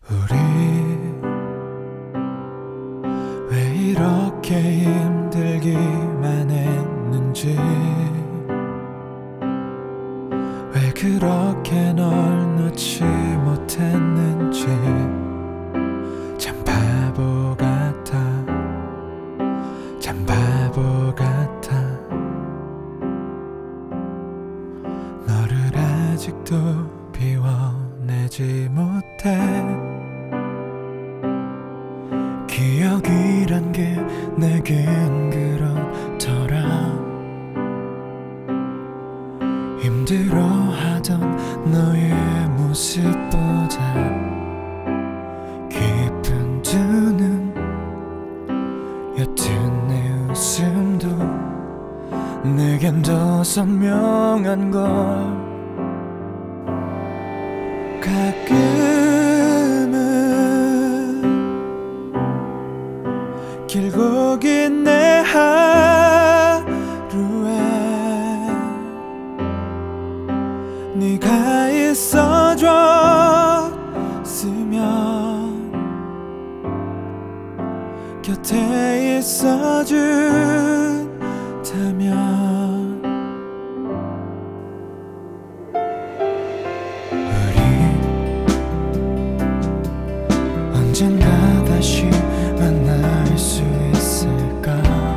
우리 왜 이렇게 힘들기만 했는지, 왜 그렇게 널 놓지 못했는지. 참 바보 같아, 참 바보 같아. 너를 아직도 비워내지 못해. 기억이란 게 내겐 그렇더라. 힘들어하던 너의 모습보다 깊은 두 눈, 옅은 내 웃음도 내겐 더 선명한 걸. 가끔은 길고 긴 내 하루에 네가 있어줬으면, 곁에 있어준다면. 우리 언젠가 다시 만날 수 있을까?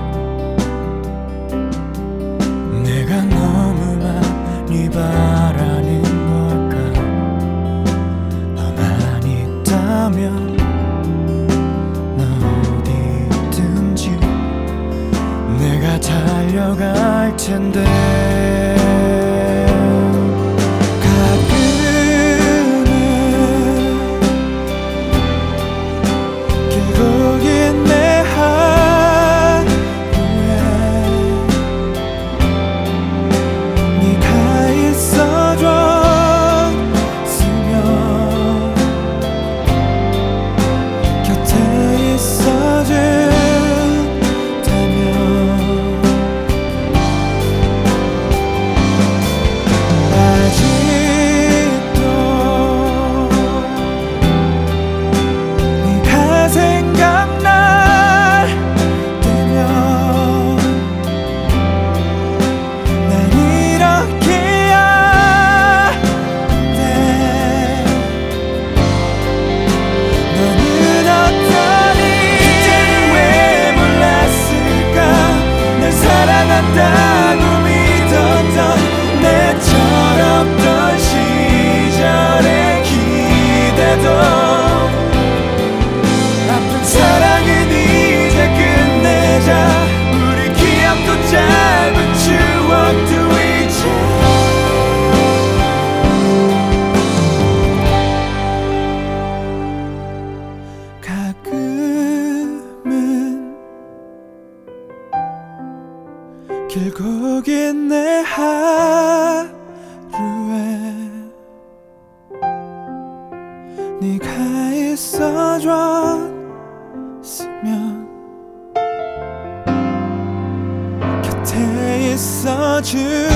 내가 너무 많이 바라는 걸까? 너만 있다면 나 어디든지 내가 달려갈 텐데. 사랑한다고 믿었던 내 철없던 시절의 기대도, 아픈 사랑은 이제 끝내자. 우리 기억도 짧은 추억도 잊자. 가끔은 길고 긴 내 하루에 네가 있어줬으면, 곁에 있어준